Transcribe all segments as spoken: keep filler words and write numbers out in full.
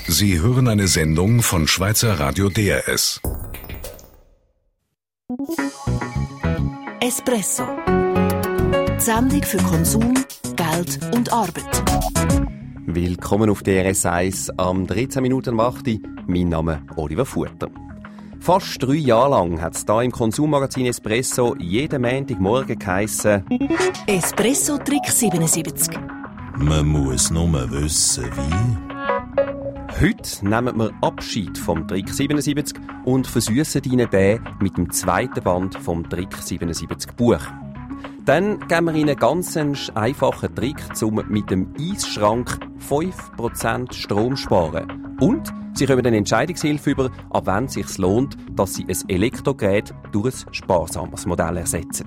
Sie hören eine Sendung von Schweizer Radio D R S. Espresso. Die Sendung für Konsum, Geld und Arbeit. Willkommen auf D R S eins am dreizehn Minuten am acht. Mein Name ist Oliver Fuerter. Fast drei Jahre lang hat es hier im Konsummagazin Espresso jeden Montagmorgen geheissen: Espresso-Trick siebenundsiebzig. Man muss nur wissen, wie. Heute nehmen wir Abschied vom Trick siebenundsiebzig und versüssen Ihnen den mit dem zweiten Band vom Trick siebenundsiebzig Buch. Dann geben wir Ihnen ganz einen einfachen Trick, um mit dem Eisschrank fünf Prozent Strom zu sparen. Und Sie kommen eine Entscheidungshilfe über, ab wann es sich lohnt, dass Sie ein Elektrogerät durch ein sparsames Modell ersetzen.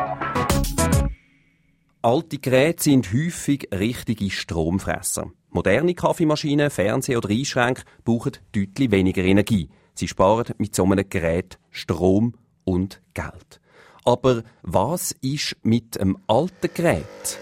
Alte Geräte sind häufig richtige Stromfresser. Moderne Kaffeemaschinen, Fernseher oder Eisschränke brauchen deutlich weniger Energie. Sie sparen mit so einem Gerät Strom und Geld. Aber was ist mit einem alten Gerät?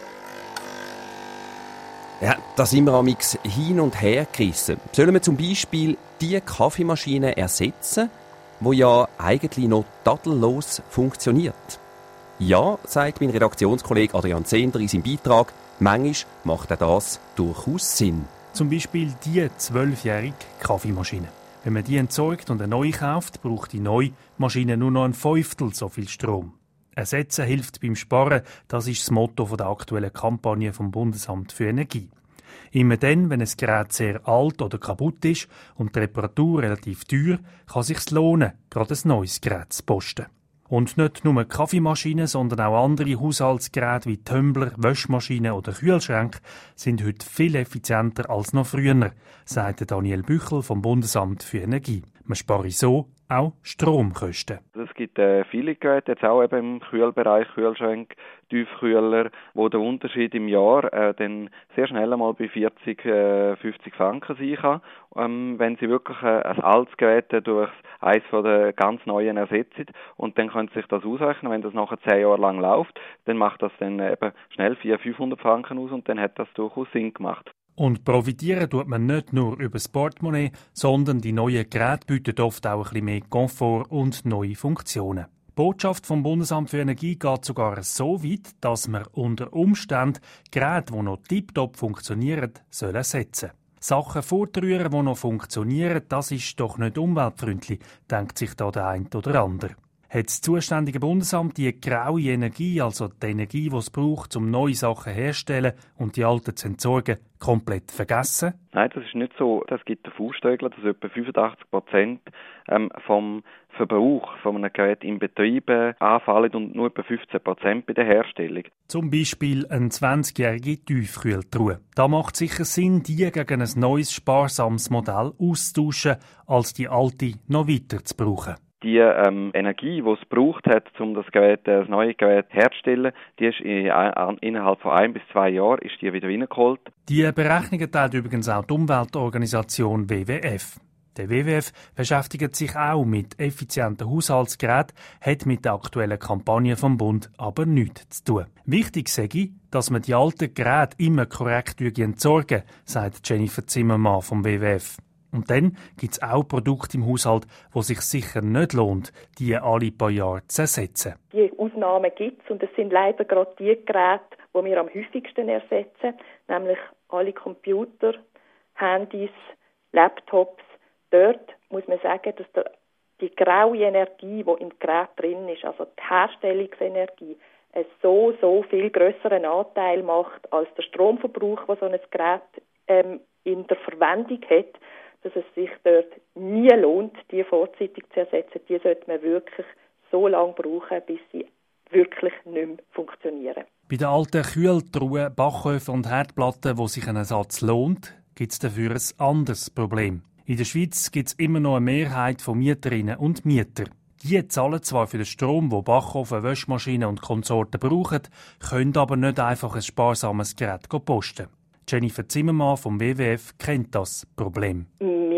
Ja, da sind wir amix hin und her gerissen. Sollen wir zum Beispiel die Kaffeemaschine ersetzen, die ja eigentlich noch tadellos funktioniert? Ja, sagt mein Redaktionskollege Adrian Zehnder in seinem Beitrag, manchmal macht auch das durchaus Sinn. Zum Beispiel die zwölfjährige Kaffeemaschine. Wenn man die entsorgt und eine neue kauft, braucht die neue Maschine nur noch ein Fünftel so viel Strom. Ersetzen hilft beim Sparen, das ist das Motto der aktuellen Kampagne vom Bundesamt für Energie. Immer dann, wenn ein Gerät sehr alt oder kaputt ist und die Reparatur relativ teuer, kann es sich lohnen, gerade ein neues Gerät zu posten. Und nicht nur Kaffeemaschinen, sondern auch andere Haushaltsgeräte wie Tumbler, Waschmaschinen oder Kühlschränke sind heute viel effizienter als noch früher, sagt Daniel Büchel vom Bundesamt für Energie. Man spare so auch Stromkosten. Es gibt äh, viele Geräte, jetzt auch eben im Kühlbereich, Kühlschränke, Tiefkühler, wo der Unterschied im Jahr äh, dann sehr schnell einmal bei vierzig, fünfzig Franken sein kann. Ähm, wenn Sie wirklich äh, ein altes Gerät durch eins von den ganz neuen ersetzen und dann können Sie sich das ausrechnen, wenn das nachher zehn Jahre lang läuft, dann macht das dann eben schnell vierhundert, fünfhundert Franken aus und dann hat das durchaus Sinn gemacht. Und profitieren tut man nicht nur über das Portemonnaie, sondern die neuen Geräte bieten oft auch ein bisschen mehr Komfort und neue Funktionen. Die Botschaft vom Bundesamt für Energie geht sogar so weit, dass man unter Umständen Geräte, die noch tiptop funktionieren, soll ersetzen. Sachen fortrühren, die noch funktionieren, das ist doch nicht umweltfreundlich, denkt sich da der eine oder andere. Hat das zuständige Bundesamt die graue Energie, also die Energie, die es braucht, um neue Sachen herzustellen und die alten zu entsorgen, komplett vergessen? Nein, das ist nicht so. Es gibt eine Faustregel, dass etwa fünfundachtzig Prozent ähm, vom Verbrauch von einem Gerät im Betrieb äh, anfallen und nur etwa fünfzehn Prozent bei der Herstellung. Zum Beispiel eine zwanzigjährige Tiefkühltruhe. Da macht sicher Sinn, die gegen ein neues, sparsames Modell auszutauschen, als die alte noch weiter zu brauchen. Die ähm, Energie, die es braucht hat, um das Gerät, äh, das neue Gerät herzustellen, die ist in, in, innerhalb von ein bis zwei Jahren ist die wieder reingeholt. Die Berechnungen teilt übrigens auch die Umweltorganisation W W F. Der W W F beschäftigt sich auch mit effizienten Haushaltsgeräten, hat mit der aktuellen Kampagne vom Bund aber nichts zu tun. Wichtig sei, dass man die alten Geräte immer korrekt entsorgen, sagt Jennifer Zimmermann vom W W F. Und dann gibt es auch Produkte im Haushalt, wo sich sicher nicht lohnt, die alle paar Jahre zu ersetzen. Die Ausnahmen gibt es und es sind leider gerade die Geräte, die wir am häufigsten ersetzen, nämlich alle Computer, Handys, Laptops. Dort muss man sagen, dass der, die graue Energie, die im Gerät drin ist, also die Herstellungsenergie, einen so, so viel grösseren Anteil macht als der Stromverbrauch, den so ein Gerät ähm, in der Verwendung hat, dass es sich dort nie lohnt, die vorzeitig zu ersetzen. Die sollte man wirklich so lange brauchen, bis sie wirklich nicht mehr funktionieren. Bei den alten Kühltruhen, Backöfen und Herdplatten, wo sich ein Ersatz lohnt, gibt es dafür ein anderes Problem. In der Schweiz gibt es immer noch eine Mehrheit von Mieterinnen und Mietern. Die zahlen zwar für den Strom, den Backofen, Waschmaschinen und Konsorten brauchen, können aber nicht einfach ein sparsames Gerät posten. Jennifer Zimmermann vom W W F kennt das Problem. Wir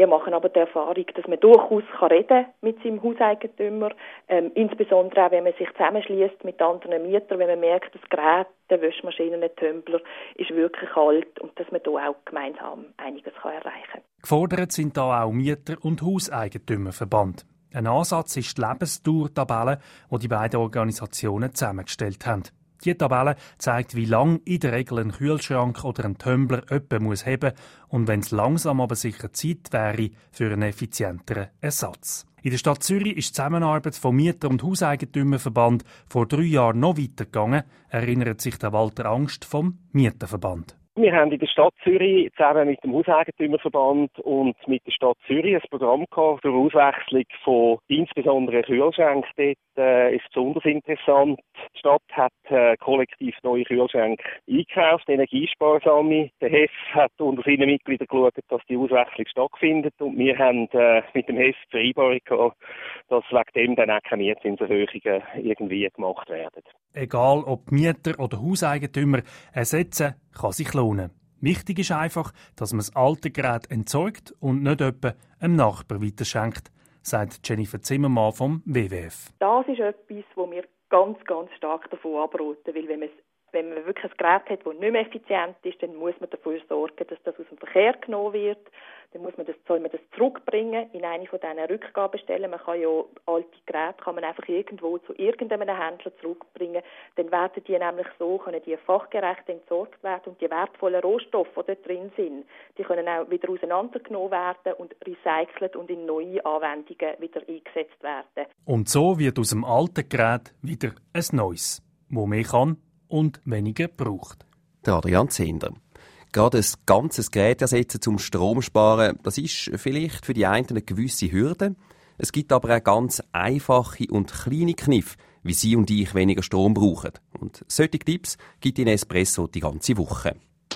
Wir machen aber die Erfahrung, dass man durchaus kann reden mit seinem Hauseigentümer, ähm, insbesondere auch, wenn man sich zusammenschließt mit anderen Mietern, wenn man merkt, das Gerät, der Wäschmaschine, der Tumbler ist wirklich alt und dass man da auch gemeinsam einiges kann erreichen kann. Gefordert sind da auch Mieter- und Hauseigentümerverband. Ein Ansatz ist die Lebensdauertabelle, die die beiden Organisationen zusammengestellt haben. Die Tabelle zeigt, wie lang in der Regel ein Kühlschrank oder ein Tumbler jemand muss haben und wenn es langsam aber sicher Zeit wäre für einen effizienteren Ersatz. In der Stadt Zürich ist die Zusammenarbeit vom Mieter- und Hauseigentümerverband vor drei Jahren noch weitergegangen, erinnert sich der Walter Angst vom Mieterverband. Wir haben in der Stadt Zürich zusammen mit dem Hauseigentümerverband und mit der Stadt Zürich ein Programm gehabt zur Auswechslung von insbesondere Kühlschränken. Dort äh, ist besonders interessant. Die Stadt hat äh, kollektiv neue Kühlschränke eingekauft, energiesparsame. Der H E F hat unter seinen Mitgliedern geschaut, dass die Auswechslung stattfindet und wir haben äh, mit dem H E F die Vereinbarung gehabt, dass wegen dem dann auch keine Mietzinserhöhungen irgendwie gemacht werden. Egal ob Mieter oder Hauseigentümer, ersetzen kann sich lohnen. Wichtig ist einfach, dass man das alte Gerät entsorgt und nicht etwa einem Nachbar weiterschenkt, sagt Jennifer Zimmermann vom W W F. Das ist etwas, wo wir ganz, ganz stark davon abraten, weil wenn man, wenn man wirklich ein Gerät hat, das nicht mehr effizient ist, dann muss man dafür sorgen, dass das aus dem Verkehr genommen wird. Dann muss man das, soll man das zurückbringen in eine von diesen Rückgabestellen. Man kann ja alte Geräte kann man einfach irgendwo zu irgendeinem Händler zurückbringen. Dann werden die nämlich so, können die fachgerecht entsorgt werden und die wertvollen Rohstoffe, die dort drin sind, die können auch wieder auseinandergenommen werden und recycelt und in neue Anwendungen wieder eingesetzt werden. Und so wird aus dem alten Gerät wieder ein neues, das mehr kann und weniger braucht. Der Adrian Zehnder. Gerade ein ganzes Gerät ersetzen zum Strom sparen, das ist vielleicht für die einen eine gewisse Hürde. Es gibt aber auch ganz einfache und kleine Kniffe, wie Sie und ich weniger Strom brauchen. Und solche Tipps gibt Ihnen Espresso die ganze Woche.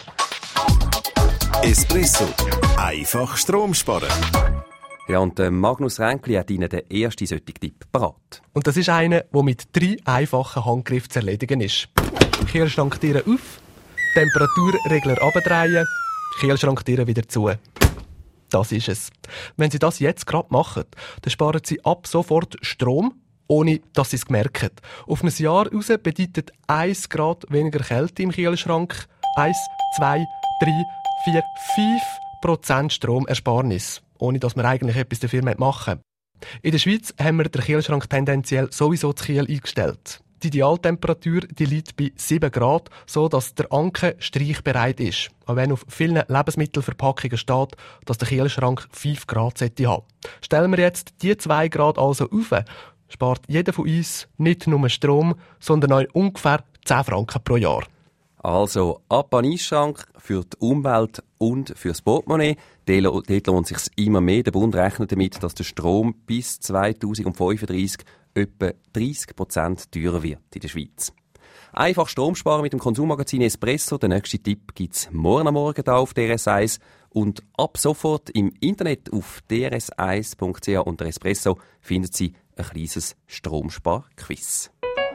Espresso. Einfach Strom sparen. Ja, und Magnus Ränkli hat Ihnen den ersten solchen Tipp parat. Und das ist einer, der mit drei einfachen Handgriffen zu erledigen ist. Kühlschranktüren auf, Temperaturregler abdrehen, Kühlschranktüren wieder zu. Das ist es. Wenn Sie das jetzt gerade machen, dann sparen Sie ab sofort Strom, ohne dass Sie es merken. Auf ein Jahr raus bedeutet eins Grad weniger Kälte im Kühlschrank eins, zwei, drei, vier, fünf Prozent Stromersparnis, ohne dass man eigentlich etwas dafür machen muss. In der Schweiz haben wir den Kühlschrank tendenziell sowieso zu kühl eingestellt. Die Idealtemperatur die liegt bei sieben Grad, so dass der Anker streichbereit ist. Auch wenn auf vielen Lebensmittelverpackungen steht, dass der Kühlschrank fünf Grad sollte haben. Stellen wir jetzt die zwei Grad also auf, spart jeder von uns nicht nur Strom, sondern auch ungefähr zehn Franken pro Jahr. Also ab an den Eisschrank für die Umwelt und fürs Portemonnaie. Dort lohnt es sich immer mehr. Der Bund rechnet damit, dass der Strom bis zweitausendfünfunddreißig etwa dreissig Prozent teurer wird in der Schweiz. Einfach Strom sparen mit dem Konsummagazin Espresso. Der nächste Tipp gibt es morgen am Morgen hier auf D R S eins. Und ab sofort im Internet auf d r s eins punkt c h unter Espresso finden Sie ein kleines Stromspar-Quiz.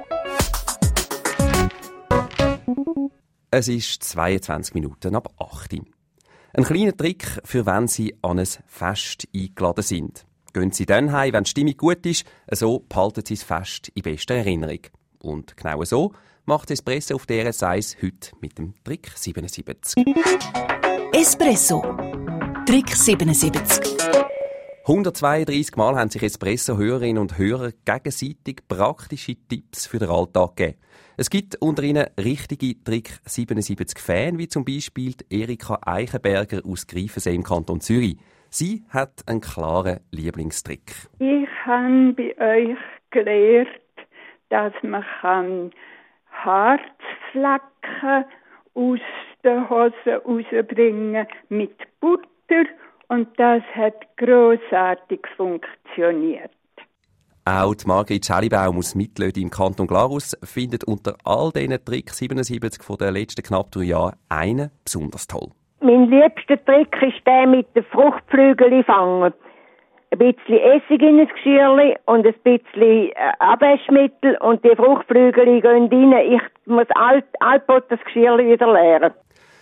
Es ist zweiundzwanzig Minuten ab acht Uhr. Ein kleiner Trick, für wenn Sie an ein Fest eingeladen sind. Gehen Sie dann heim, wenn die Stimmung gut ist, so behalten Sie das Fest in bester Erinnerung. Und genau so macht Espresso auf D R S eins heute mit dem Trick siebenundsiebzig. Espresso. Trick siebenundsiebzig. hundertzweiunddreissig Mal haben sich Espresso-Hörerinnen und Hörer gegenseitig praktische Tipps für den Alltag gegeben. Es gibt unter ihnen richtige Trick siebenundsiebzig-Fans, wie zum Beispiel Erika Eichenberger aus Greifensee im Kanton Zürich. Sie hat einen klaren Lieblingstrick. Ich habe bei euch gelernt, dass man Harzflecken aus der Hose rausbringen mit Butter und das hat grossartig funktioniert. Auch die Margrit Schellibaum aus Mittlödi im Kanton Glarus findet unter all diesen Tricks siebenundsiebzig von den letzten knapp drei Jahren einen besonders toll. Mein liebster Trick ist der mit den Fruchtflügeln fangen. Ein bisschen Essig in das Geschirrchen und ein bisschen Abwaschmittel und die Fruchtflügel gehen rein. Ich muss alt, altbot das Geschirrchen wieder leeren.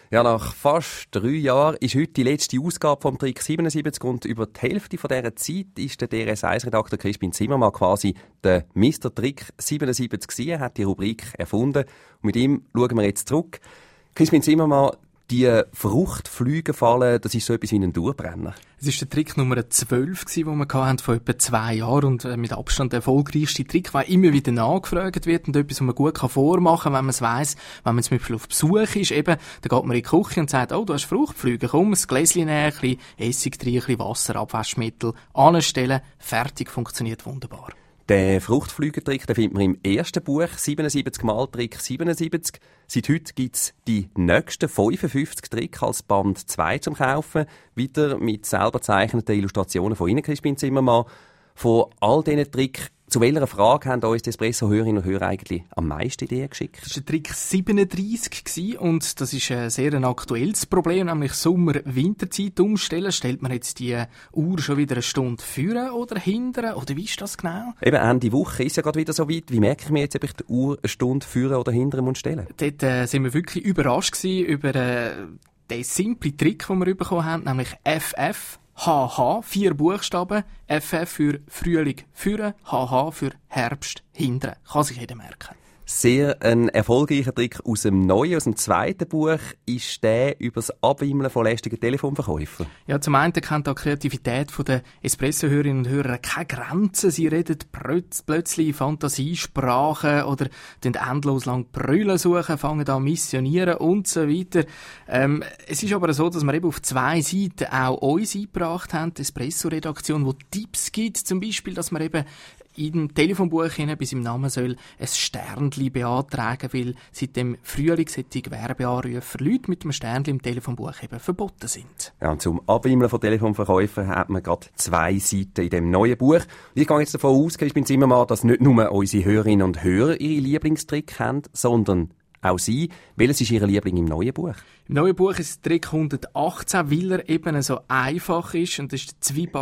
Ja, nach fast drei Jahren ist heute die letzte Ausgabe vom Trick siebenundsiebzig und über die Hälfte von dieser Zeit ist der D R S eins-Redakteur Crispin Zimmermann quasi der Mister Trick siebenundsiebzig gewesen. Er hat die Rubrik erfunden und mit ihm schauen wir jetzt zurück. Crispin Zimmermann, die Fruchtflüge-Falle, das ist so etwas wie ein Dauerbrenner. Es war der Trick Nummer zwölf, den wir hatten, vor etwa zwei Jahren und mit Abstand der erfolgreichste Trick, weil immer wieder nachgefragt wird und etwas, was man gut vormachen kann, wenn man es weiss, wenn man zum Beispiel auf Besuch ist, eben, dann geht man in die Küche und sagt, oh, du hast Fruchtflüge, komm, ein Gläschen nehmen, ein bisschen Essig rein, ein bisschen Wasser, Abwaschmittel, anstellen, fertig, funktioniert wunderbar. Den Fruchtflügentrick, den findet man im ersten Buch, siebenundsiebzig mal Trick siebenundsiebzig. Seit heute gibt es die nächsten fünfundfünfzig Tricks als Band zwei zum Kaufen. Wieder mit selber gezeichneten Illustrationen von Ihnen, Crispin Zimmermann. Von all diesen Tricks, zu welcher Frage haben uns die Espresso-Hörerinnen und Hörer eigentlich am meisten Ideen geschickt? Das war der Trick siebenunddreissig und das ist ein sehr ein aktuelles Problem, nämlich Sommer-Winterzeit umstellen. Stellt man jetzt die Uhr schon wieder eine Stunde vorne oder hinten, oder wie ist das genau? Eben, Ende Woche ist ja gerade wieder so weit. Wie merke ich mir jetzt, ob ich die Uhr eine Stunde vorne oder hinten muss stellen? Dort äh, sind wir wirklich überrascht gewesen über äh, den simplen Trick, den wir bekommen haben, nämlich F F. H H, vier Buchstaben, F F für Frühling führen, H H für Herbst hindern. Kann sich jeder merken. Sehr ein erfolgreicher Trick aus dem neuen, aus dem zweiten Buch, ist der über das Abwimmeln von lästigen Telefonverkäufern. Ja, zum einen kennt die Kreativität der Espresso-Hörerinnen und Hörer keine Grenzen. Sie reden plötzlich Fantasiesprachen oder den endlos lang Brüllen suchen, fangen an missionieren und so weiter. Ähm, es ist aber so, dass wir eben auf zwei Seiten auch uns eingebracht haben, die Espresso-Redaktion, die Tipps gibt, zum Beispiel, dass man eben im Telefonbuch hinein, bis im Namen soll, ein Sternli beantragen, weil seit dem Frühling solche Werbeanrufe für Leute mit einem Sternli im Telefonbuch eben verboten sind. Ja, und zum Abwimmeln von Telefonverkäufern hat man gerade zwei Seiten in dem neuen Buch. Und ich gehe jetzt davon aus, ich bin Zimmermann, dass nicht nur unsere Hörerinnen und Hörer ihre Lieblingstrick haben, sondern auch Sie. Welches ist Ihr Liebling im neuen Buch? Im neuen Buch ist der Trick hundertachtzehn, weil er eben so einfach ist. Und das ist der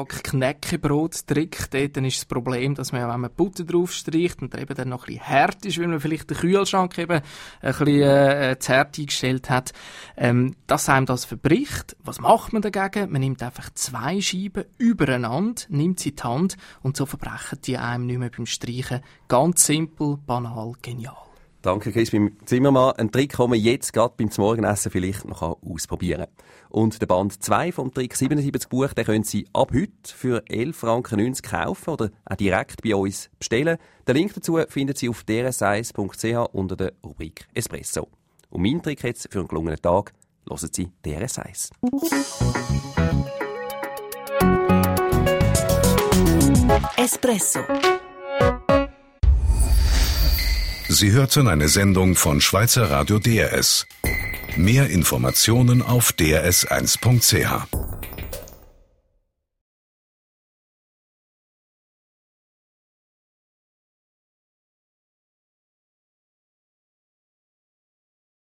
Zwieback-Knäckebrot-Trick. Dort ist das Problem, dass man, wenn man Butter drauf streicht und der eben dann noch ein bisschen hart ist, weil man vielleicht den Kühlschrank eben ein bisschen äh, zu hart eingestellt hat, ähm, dass einem das verbricht. Was macht man dagegen? Man nimmt einfach zwei Scheiben übereinander, nimmt sie in die Hand und so verbrechen die einem nicht mehr beim Streichen. Ganz simpel, banal, genial. Danke, Crispin Zimmermann. Ein Trick, den man jetzt gerade beim Morgenessen vielleicht noch ausprobieren kann. Und der Band zwei vom Trick siebenundsiebzig Buch, den können Sie ab heute für elf Franken neunzig kaufen oder auch direkt bei uns bestellen. Den Link dazu finden Sie auf d r s eins punkt c h unter der Rubrik Espresso. Und mein Trick jetzt für einen gelungenen Tag, hören Sie D R S eins. Espresso. Sie hörten eine Sendung von Schweizer Radio D R S. Mehr Informationen auf d r s eins punkt c h.